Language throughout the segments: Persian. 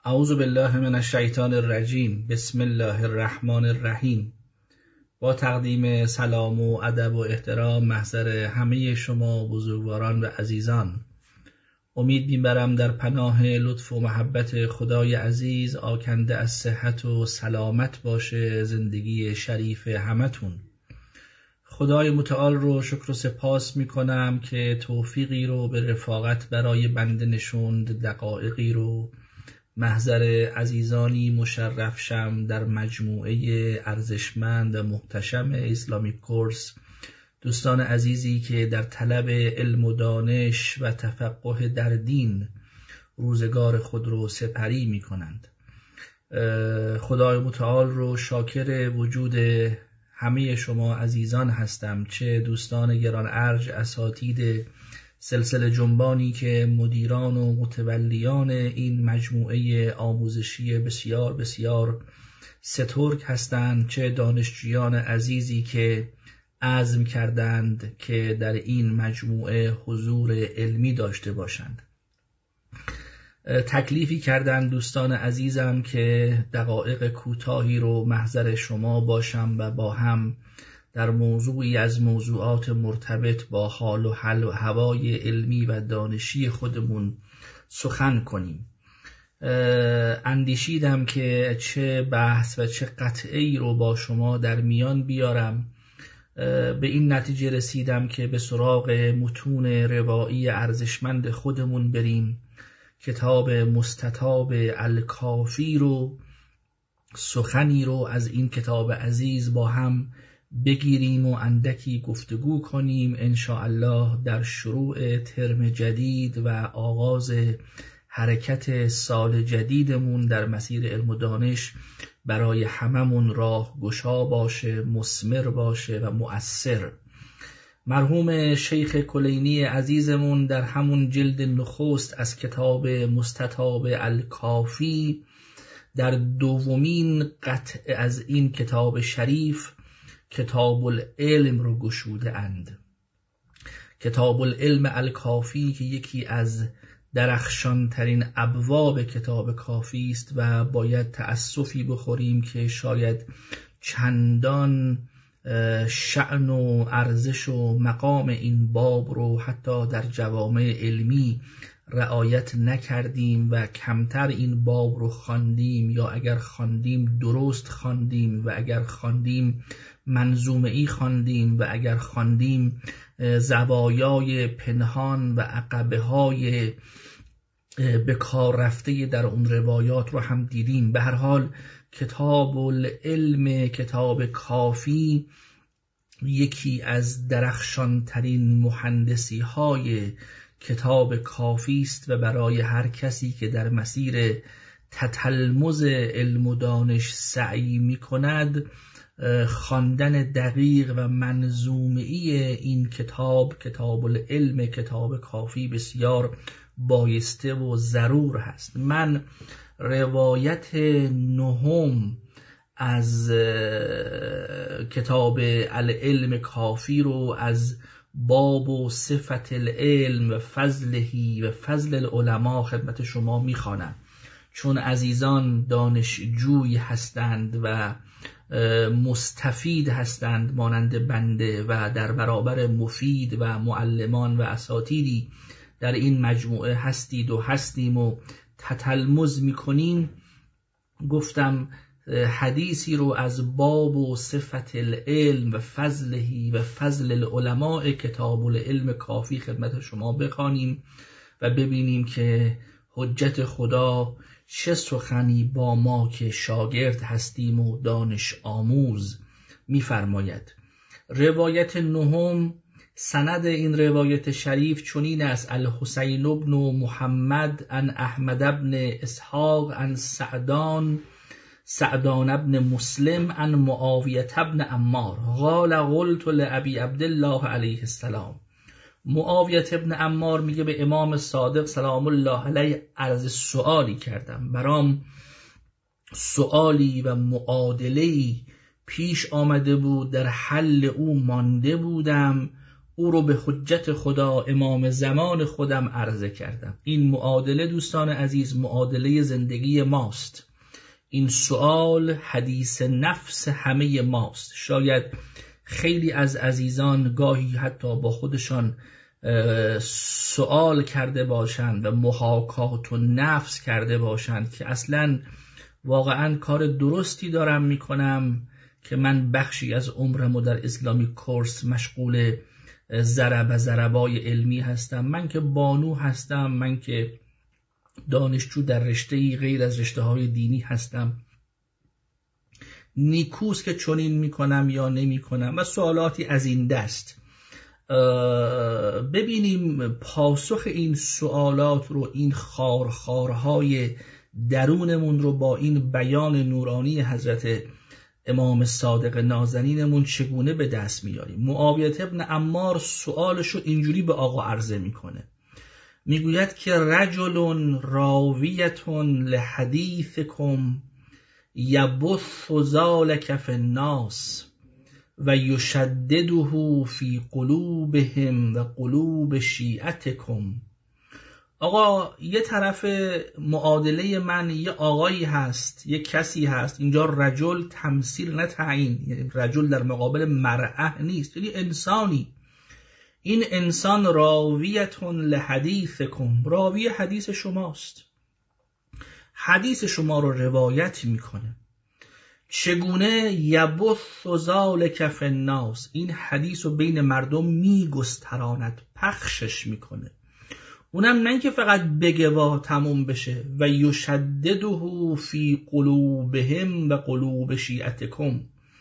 اعوذ بالله من الشیطان الرجیم. بسم الله الرحمن الرحیم. با تقدیم سلام و ادب و احترام محضر همه شما بزرگواران و عزیزان، امید می‌برم در پناه لطف و محبت خدای عزیز آکنده از صحت و سلامت باشه زندگی شریف همتون. خدای متعال رو شکر و سپاس میکنم که توفیقی رو به رفاقت برای بنده نشوند، دقایقی رو محضر عزیزانی مشرف شم در مجموعه ارزشمند و محتشم اسلامیک کورس، دوستان عزیزی که در طلب علم و دانش و تفقه در دین روزگار خود رو سپری می کنند. خدای متعال رو شاکر وجود همه شما عزیزان هستم، چه دوستان گران ارج اساتید سلسله جنبانی که مدیران و متولیان این مجموعه آموزشی بسیار بسیار سترگ هستند، چه دانشجویان عزیزی که عزم کردند که در این مجموعه حضور علمی داشته باشند. تکلیفی کردند دوستان عزیزم که دقایق کوتاهی رو محضر شما باشم و با هم در موضوعی از موضوعات مرتبط با حال و هوای علمی و دانشی خودمون سخن کنیم. اندیشیدم که چه بحث و چه قطعه‌ای رو با شما در میان بیارم. به این نتیجه رسیدم که به سراغ متون روایی ارزشمند خودمون بریم. کتاب مستطاب الکافی رو، سخنی رو از این کتاب عزیز با هم بگیریم و اندکی گفتگو کنیم انشاءالله در شروع ترم جدید و آغاز حرکت سال جدیدمون در مسیر علم و دانش برای هممون راه گشا باشه، مثمر باشه و مؤثر. مرحوم شیخ کلینی عزیزمون در همون جلد نخست از کتاب مستطاب الکافی در دومین قطع از این کتاب شریف کتاب العلم رو گشوده اند. کتاب العلم الکافی که یکی از درخشان ترین ابواب کتاب کافی است و باید تأسفی بخوریم که شاید چندان شأن و ارزش و مقام این باب رو حتی در جوامع علمی رعایت نکردیم و کمتر این باب رو خواندیم، یا اگر خواندیم درست خواندیم و اگر خواندیم منظومه‌ای خواندیم و اگر خواندیم زوایای پنهان و عقبه‌های به کار رفته در اون روایات رو هم دیدیم. به هر حال کتاب العلم، کتاب کافی، یکی از درخشان ترین مهندسی های کتاب کافی است و برای هر کسی که در مسیر تتلمذ علم و دانش سعی می کند خواندن دقیق و منظومه‌ای این کتاب، کتاب العلم، کتاب کافی بسیار بایسته و ضرور هست. من روایت نهم از کتاب العلم کافی رو از باب و صفت العلم و فضلهی و فضل العلماء خدمت شما میخوانم، چون عزیزان دانشجوی هستند و مستفید هستند مانند بنده و در برابر مفید و معلمان و اساتیدی در این مجموعه هستید و هستیم و تتلمذ میکنیم. گفتم حدیثی رو از باب و صفت العلم و فضلهی و فضل العلماء کتاب العلم کافی خدمت شما بخوانیم و ببینیم که حجت خدا چه سخنی با ما که شاگرد هستیم و دانش آموز می‌فرماید. روایت نهم، سند این روایت شریف چنین است: الحسین بن محمد عن احمد بن اسحاق عن سعدان بن مسلم عن معاویة بن عمار قال قلت لأبي عبدالله علیه السلام. معاویة بن عمار میگه به امام صادق سلام الله علیه عرض سوالی کردم، برام سوالی و معادله‌ای پیش آمده بود، در حل او مانده بودم. او رو به حجت خدا امام زمان خودم عرضه کردم. این معادله دوستان عزیز معادله زندگی ماست. این سوال حدیث نفس همه ماست. شاید خیلی از عزیزان گاهی حتی با خودشان سوال کرده باشند و محاکات و نفس کرده باشند که اصلا واقعا کار درستی دارم میکنم که من بخشی از عمرمو در اسلامی کورس مشغول ضربای علمی هستم، من که بانو هستم، من که دانشجو در رشته‌ای غیر از رشته‌های دینی هستم، نیکوست که چنین میکنم یا نمیکنم و سوالاتی از این دست. ببینیم پاسخ این سوالات رو، این خارخارهای درونمون رو با این بیان نورانی حضرت امام صادق نازنینمون چگونه به دست میاریم. معاویه ابن عمار سوالش رو اینجوری به آقا عرضه میکنه، میگوید که رجل راویتون لحدیثکم یبث ذلک فی الناس و یشدده فی قلوبهم و قلوب شیعتکم. آقا یه طرف معادله من یه آقایی هست، یه کسی هست، اینجا رجل تمثیل نه تعیین، یعنی رجل در مقابل مرأه نیست، یعنی انسانی. این انسان راویتون لحدیثکم، راوی حدیث شماست، حدیث شما رو روایت میکنه. چگونه؟ یبث ذلک فی الناس، این حدیث رو بین مردم میگستراند، پخشش میکنه. اونم نه که فقط بگه و تموم بشه. و یشدده فی قلوبهم و قلوب شیعتکم،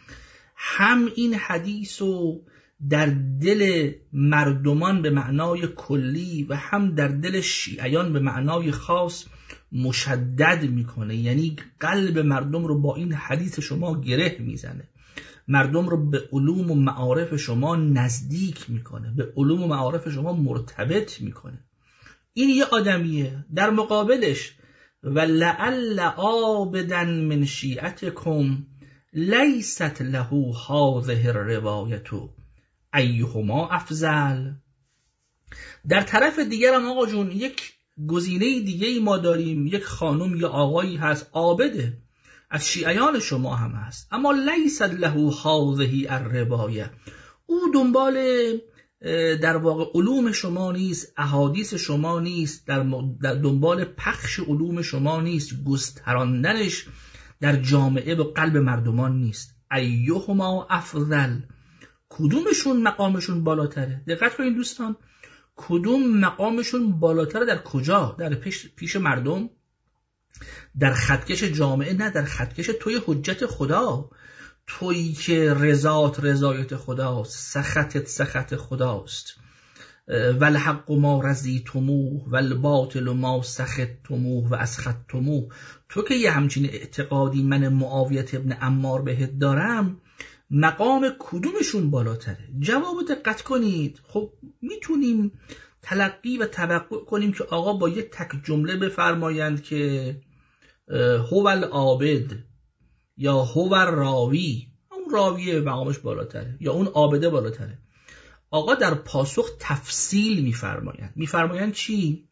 هم این حدیث رو در دل مردمان به معنای کلی و هم در دل شیعیان به معنای خاص مشدد میکنه، یعنی قلب مردم رو با این حدیث شما گره میزنه، مردم رو به علوم و معارف شما نزدیک میکنه، به علوم و معارف شما مرتبط میکنه. این یه آدمیه. در مقابلش و لعل عابدا من شیعتکم لیست له هذه الروایت ایهما افضل. در طرف دیگر هم آقا جون یک گزینه دیگه ای ما داریم، یک خانم یا آقایی هست عابده، از شیعیان شما هم هست، اما لیست له هذه الروایه، او دنبال در واقع علوم شما نیست، احادیث شما نیست، در دنبال پخش علوم شما نیست، گستراندنش در جامعه و قلب مردمان نیست. ایهما افضل، کدومشون مقامشون بالاتره؟ دقت کنید دوستان، کدوم مقامشون بالاتره؟ در کجا؟ در پیش مردم، در خطکش جامعه؟ نه، در خطکش توی حجت خدا، تویی که رضات رضایت خداست، سخطت سخط خداست. والحق ما رضیتموه والباطل ما سخطتموه و اسخطتموه. تو که یه همچین اعتقادی من معاویه ابن عمار بهت دارم، مقام کدومشون بالاتره؟ جواب دقت کنید. خب میتونیم تلقی و توقع کنیم که آقا با یه تک جمله بفرمایند که هو العابد یا هو الراوی، اون راویه مقامش بالاتره یا اون عابده بالاتره. آقا در پاسخ تفصیل میفرمایند چی؟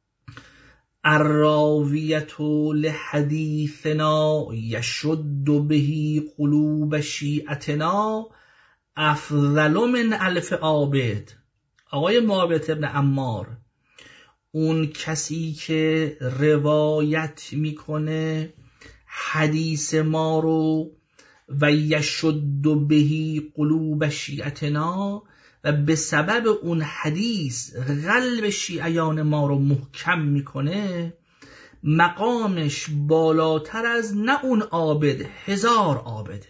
الراویت لحدیثنا یشد به قلوب شیعتنا افضل من الف عابد. آقای معاویه ابن عمار، اون کسی که روایت میکنه حدیث ما رو و یشد به قلوب شیعتنا، و به سبب اون حدیث قلب شیعیان ما رو محکم میکنه، مقامش بالاتر از نه اون عابد، 1000 عابده.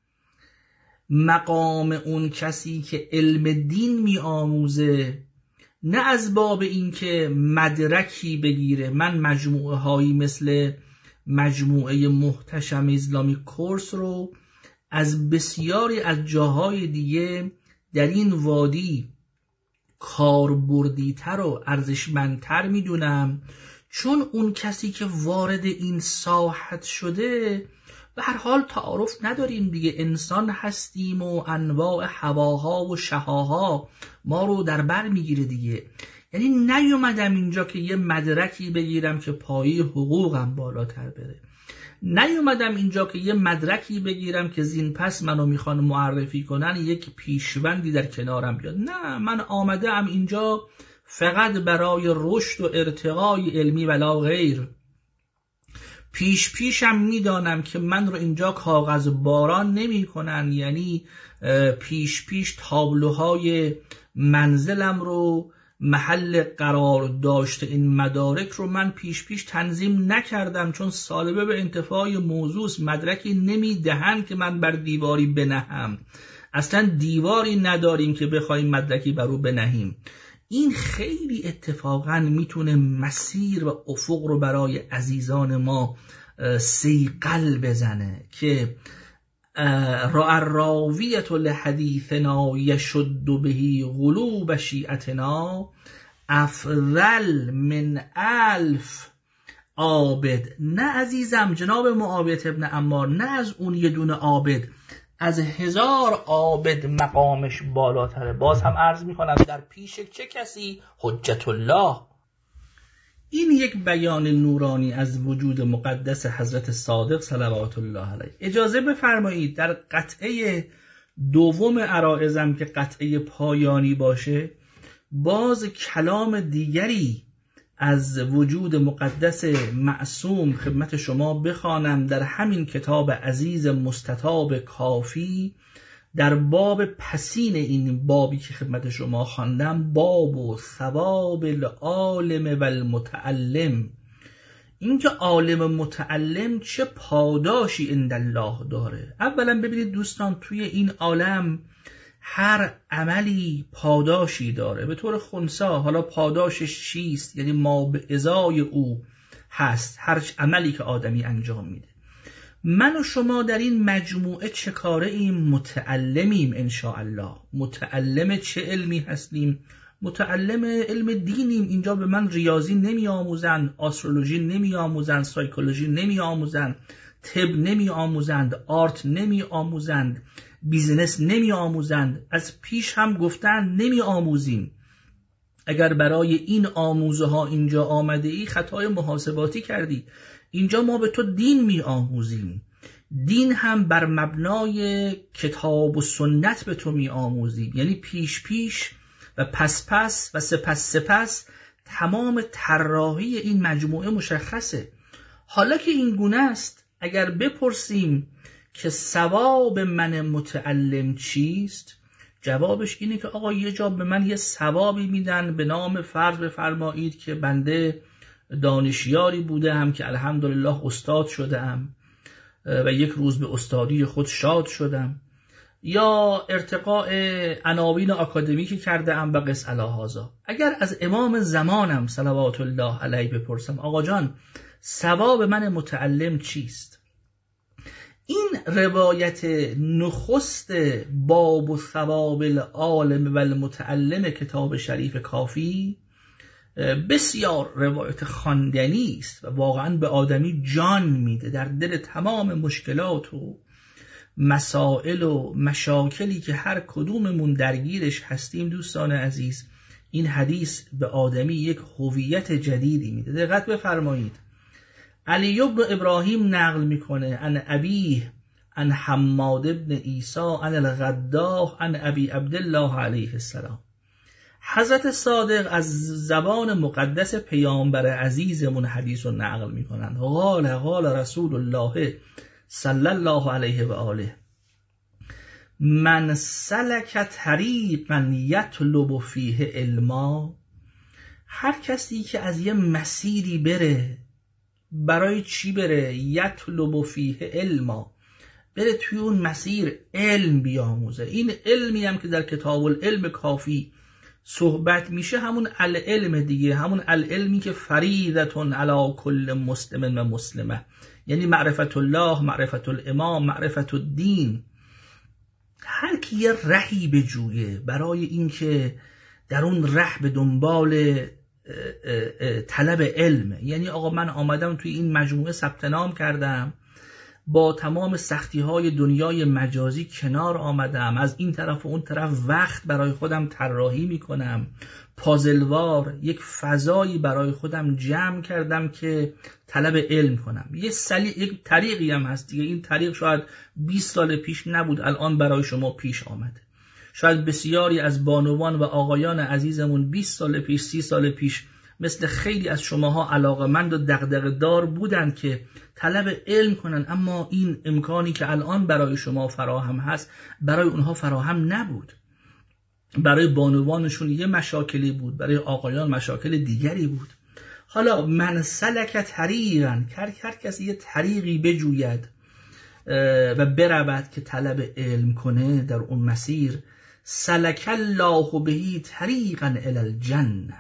مقام اون کسی که علم دین میآموزه، نه از باب این که مدرکی بگیره. من مجموعه هایی مثل مجموعه محتشم اسلامی کورس رو از بسیاری از جاهای دیگه در این وادی کاربردی‌تر و ارزشمندتر میدونم، چون اون کسی که وارد این ساحت شده به هر حال تعارف نداریم دیگه، انسان هستیم و انواع هواها و شهاها ما رو در بر میگیره دیگه. یعنی نیومدم اینجا که یه مدرکی بگیرم که پایه حقوقم بالاتر بره، نیومدم اینجا که یه مدرکی بگیرم که زین پس منو میخوان معرفی کنن یک پیشوندی در کنارم بیاد. نه، من آمدم اینجا فقط برای رشد و ارتقای علمی ولا غیر. پیشم میدانم که من رو اینجا کاغذ باران نمی کنن، یعنی پیش تابلوهای منزلم رو، محل قرار داشته این مدارک رو من پیش تنظیم نکردم، چون سالبه به انتفاع موضوع مدرکی نمی دهند که من بر دیواری بنهم. اصلا دیواری نداریم که بخوایم مدرکی بر او بنهیم. این خیلی اتفاقا میتونه مسیر و افق رو برای عزیزان ما صیقل بزنه که الراویة لحدیثنا یشد بهی قلوب شیعتنا افضل من 1000 عابد. نه عزیزم جناب معاویة ابن عمار، نه از اون یه دونه عابد، از 1000 عابد مقامش بالاتره. باز هم عرض میکنم در پیش چه کسی؟ حجت الله. این یک بیان نورانی از وجود مقدس حضرت صادق صلوات الله علیه. اجازه بفرمایید در قطعه دوم عرائزم که قطعه پایانی باشه، باز کلام دیگری از وجود مقدس معصوم خدمت شما بخوانم در همین کتاب عزیز مستطاب کافی، در باب پسین این بابی که خدمت شما خواندم، باب و ثواب العالم و المتعلم. این که عالم متعلم چه پاداشی عند الله داره. اولا ببینید دوستان، توی این عالم هر عملی پاداشی داره به طور خنثی. حالا پاداشش چیست؟ یعنی ما به ازای او هست هر عملی که آدمی انجام میده. من و شما در این مجموعه چه کاره ایم؟ متعلمیم انشاءالله. متعلم چه علمی هستیم؟ متعلم علم دینیم. اینجا به من ریاضی نمی آموزند، آسترولوژی نمی آموزند، سایکولوژی نمی آموزند، طب نمی آموزند، آرت نمی آموزند، بیزنس نمی آموزند. از پیش هم گفتن نمی آموزیم. اگر برای این آموزه ها اینجا آمده ای خطای محاسباتی کردی. اینجا ما به تو دین می آموزیم، دین هم بر مبنای کتاب و سنت به تو می آموزیم. یعنی پیش و پس و سپس تمام طراحی این مجموعه مشخصه. حالا که این گونه است، اگر بپرسیم که ثواب من متعلم چیست، جوابش اینه که آقا یه جا به من یه ثوابی میدن به نام فرض بفرمایید که بنده دانشیاری بودم که الحمدلله استاد شدم و یک روز به استادی خود شاد شدم، یا ارتقاء عناوین آکادمیکی کرده ام و قس علی هذا. اگر از امام زمانم صلوات الله علیه بپرسم آقا جان ثواب من متعلم چیست، این روایت نخست باب و ثواب العالم و المتعلم کتاب شریف کافی بسیار روایت خواندنی است و واقعا به آدمی جان میده در دل تمام مشکلات و مسائل و مشاکلی که هر کدوممون درگیرش هستیم. دوستان عزیز، این حدیث به آدمی یک هویت جدیدی میده. دقت بفرمایید، علی بن ابراهیم نقل میکنه عن ابیه عن حماد بن عیسی عن الغداه عن ابی عبدالله علیه السلام. حضرت صادق از زبان مقدس پیامبر عزیزمون حدیث رو نقل میکنن. قال رسول الله صلی الله علیه و آله من سلک طریقا یطلب فیه علما. هر کسی که از یه مسیری بره، برای چی بره؟ یطلب فیه علما، بره توی اون مسیر علم بیاموزه. این علمی هم که در کتاب العلم کافی صحبت میشه همون العلم دیگه، همون العلمی که فریضتون علی کل مسلم و مسلمه، یعنی معرفت الله، معرفت الامام، معرفت الدین. هر کی یه رهی بجویه برای اینکه در اون ره به دنبال طلب علم، یعنی آقا من آمدم توی این مجموعه ثبت نام کردم، با تمام سختی‌های دنیای مجازی کنار آمدم، از این طرف و اون طرف وقت برای خودم طراحی میکنم، پازلوار یک فضایی برای خودم جمع کردم که طلب علم کنم. یک طریقی هم هست دیگه. این طریق شاید 20 سال پیش نبود، الان برای شما پیش آمده. شاید بسیاری از بانوان و آقایان عزیزمون 20 سال پیش، 30 سال پیش مثل خیلی از شماها علاقه‌مند و دغدغه‌دار بودند که طلب علم کنن، اما این امکانی که الان برای شما فراهم هست برای اونها فراهم نبود. برای بانوانشون یه مشاکلی بود، برای آقایان مشاکل دیگری بود. حالا من سلک طریقا، هر کسی یه طریقی بجوید و برود که طلب علم کنه در اون مسیر، سلک الله بهی طریقا الی الجنه.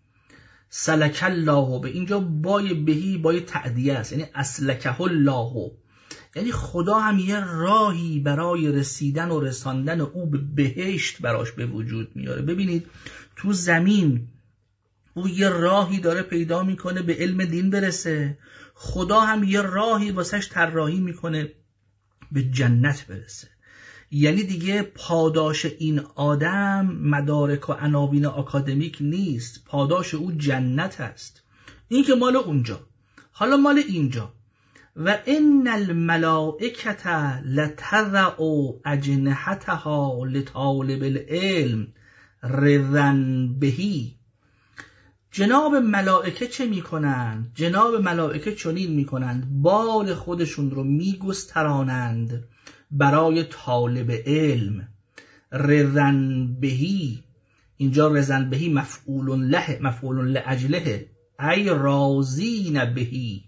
سلک الله به اینجا بای بهی بای تعدیه است، یعنی اسلکه الله، یعنی خدا هم یه راهی برای رسیدن و رساندن او به بهشت براش به وجود میاره. ببینید تو زمین او یه راهی داره پیدا میکنه به علم دین برسه، خدا هم یه راهی واسش طراحی میکنه به جنت برسه. یعنی دیگه پاداش این آدم مدارک و عناوین آکادمیک نیست، پاداش او جنت است. این که مال اونجا. حالا مال اینجا، و ان الملائکه لتضع اجنحتها لطالب العلم رضا بهی. جناب ملائکه چه میکنند؟ جناب ملائکه چنین میکنند، بال خودشون رو میگسترانند برای طالب علم. رضا بهی، اینجا رضا بهی مفعول له، مفعول لاجله، ای راضین بهی.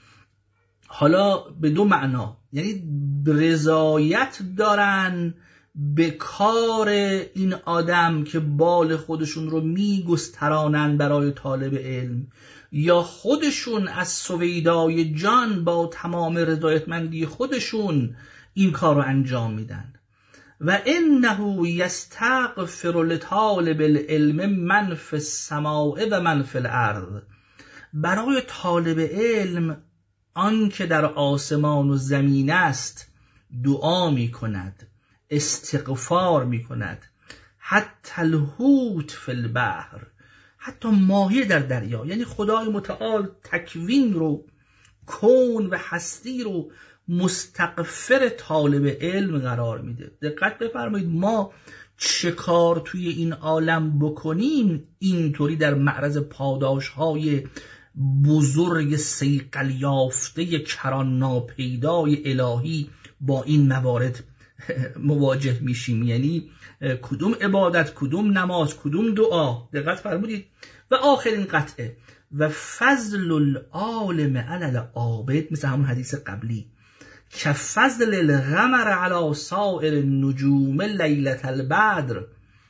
حالا به دو معنا، یعنی رضایت دارن به کار این آدم که بال خودشون رو میگسترانن برای طالب علم، یا خودشون از سویدای جان با تمام رضایتمندی خودشون این کار رو انجام میدن. و انه یستغفر لطالب العلم من فی السماء و من فی الارض. برای طالب علم آن که در آسمان و زمین است دعا می کند، استغفار می کند. حتی الحوت فی البحر، حتی ماهی در دریا. یعنی خدای متعال تکوین رو، کون و هستی رو مستغفر طالب علم قرار میده. دقت بفرمایید ما چه کار توی این عالم بکنیم اینطوری در معرض پاداش‌های بزرگ صیقل یافته کران ناپیدای الهی با این موارد مواجه میشیم. یعنی کدوم عبادت، کدوم نماز، کدوم دعا. دقت فرمودید. و آخرین قطعه، و فضل العالم علی العابد، مثل همون حدیث قبلی، که فضل القمر علی سائر النجوم لیلة البدر.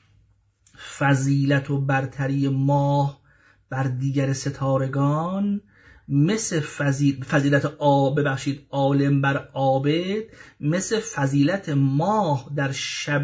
فضیلت و برتری ماه بر دیگر ستارگان مثل فضیلت عالم بر عابد، مثل فضیلت ماه در شب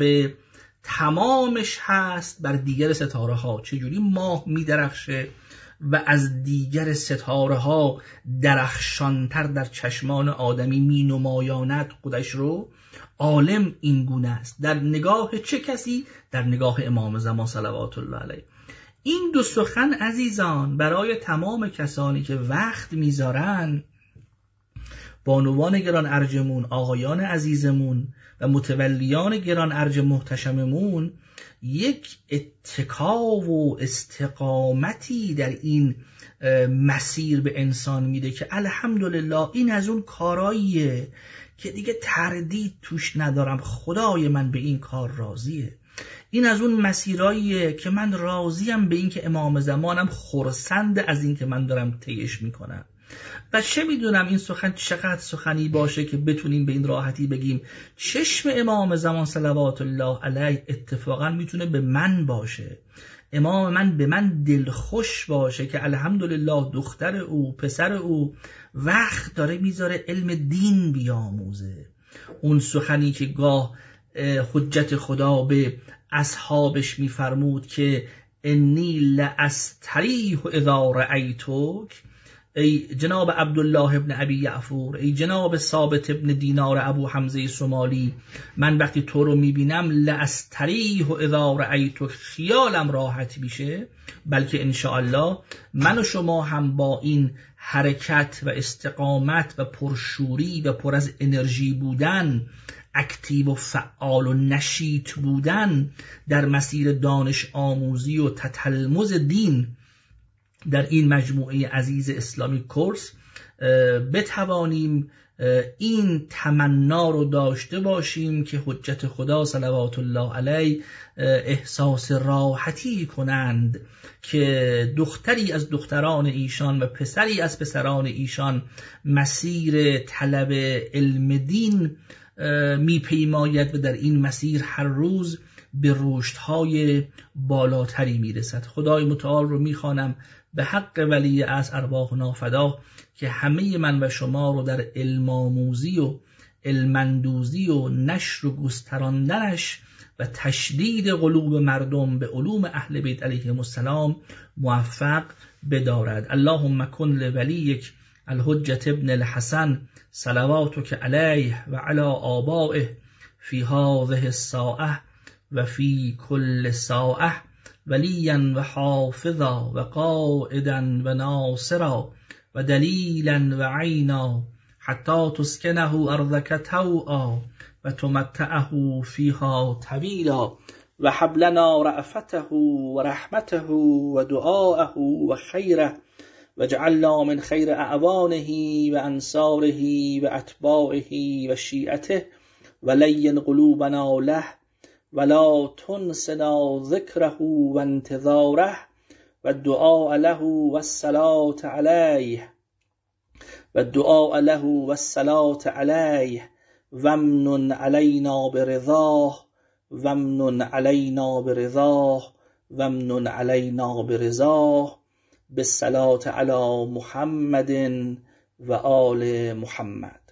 تمامش هست بر دیگر ستاره ها. چجوری ماه می درخشه و از دیگر ستاره ها درخشانتر در چشمان آدمی می نمایاند خودش رو. عالم این گونه است. در نگاه چه کسی؟ در نگاه امام زمان صلوات الله علیه. این دو سخن عزیزان برای تمام کسانی که وقت میذارن، بانوان گران ارجمون، آقایان عزیزمون و متولیان گران ارج محتشممون، یک اتکا و استقامتی در این مسیر به انسان میده که الحمدلله این از اون کاراییه که دیگه تردید توش ندارم، خدای من به این کار راضیه. این از اون مسیراییه که من راضیم به این که امام زمانم خرسند از این که من دارم طیش میکنم. و چه میدونم این سخن چقدر سخنی باشه که بتونیم به این راحتی بگیم چشم امام زمان صلوات الله علیه اتفاقا میتونه به من باشه، امام من به من دلخوش باشه که الحمدلله دختر او، پسر او وقت داره میذاره علم دین بیاموزه. اون سخنی که گاه حجت خدا به اصحابش میفرمود که انی لاستریح اذا رأیتک، ای جناب عبدالله ابن ابی یعفور، ای جناب ثابت ابن دینار ابو حمزه سومالی، من وقتی تو رو میبینم لاستریح اذا رأیتک، خیالم راحت میشه، بلکه انشاءالله من و شما هم با این حرکت و استقامت و پرشوری و پر از انرژی بودن، اکتیو و فعال و نشیط بودن در مسیر دانش آموزی و تتلمذ دین در این مجموعه عزیز اسلامی کورس بتوانیم این تمنا رو داشته باشیم که حجت خدا صلوات الله علیه احساس راحتی کنند که دختری از دختران ایشان و پسری از پسران ایشان مسیر طلب علم دین میپیماید و در این مسیر هر روز به رشدهای بالاتری میرسد. خدای متعال رو میخوانم به حق ولی از ارواحنا فدا که همه من و شما رو در علم آموزی و علمندوزی و نشر و گستراندنش و تشدید قلوب مردم به علوم اهل بیت علیهم السلام موفق بدارد. اللهم کن لولیک الحجة ابن الحسن صلواتک علیه و علی آبائه فی هذه الساعة و فی کل ساعة ولیا و حافظا و قائدا و ناصرا و دلیلا و عینا حتی تسکنه ارضک طوعا و تمتعه فیها طویلا و هب لنا رأفته و رحمته و دعاءه و خیره و جعلنا من خیر اعوانه و انصاره و اتباعه و شیعته و لین قلوبنا له ولا تنسنا ذکره و انتظاره و الدعاء له و الصلاة علیه و الدعاء له و الصلاة علیه وامنن علینا برضاه وامنن علینا برضاه وامنن علینا برضاه بالصلاة علی محمد و آل محمد.